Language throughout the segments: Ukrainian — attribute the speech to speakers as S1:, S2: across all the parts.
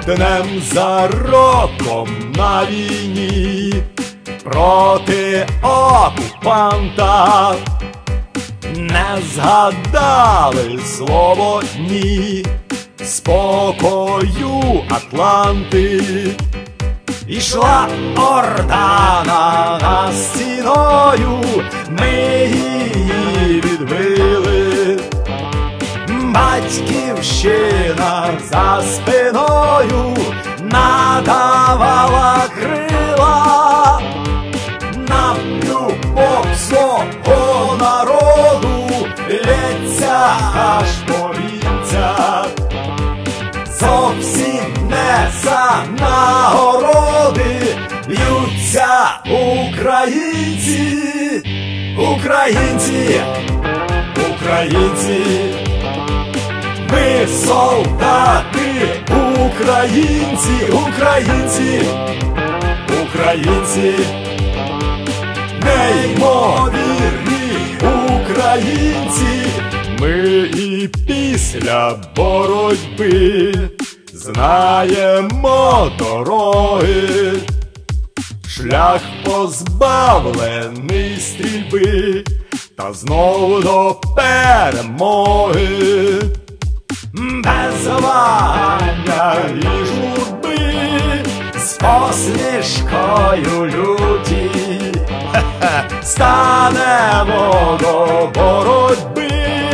S1: днем за роком на війні проти окупанта. Не згадали слово «ні» спокою Атланти. Ішла орда на нас стіною, ми її відбили. Батьківщина за спиною надавала крила. Нам любов свого народу лється аж по вінцях. Зовсім не за нагороди б'ються українці, українці, українці. Ми солдати, українці, українці, українці. Неймовірні українці. Ми і після боротьби знаємо дороги. Шлях позбавлений стрільби, та знов до перемоги. Без вагання і журби, з посмішкою люті станемо до боротьби,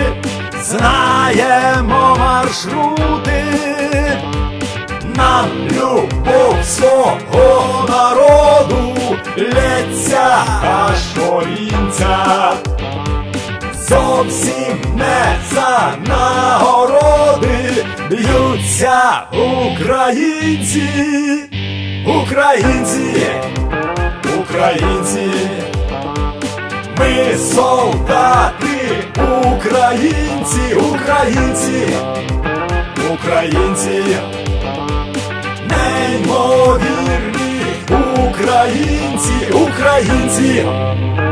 S1: знаємо маршрути. Нам любов свого народу лється аж по вінцях. Зовсім не за нагороди б'ються українці, українці, українці. Ми солдати, українці, українці, українці. Неймовірні українці, українці.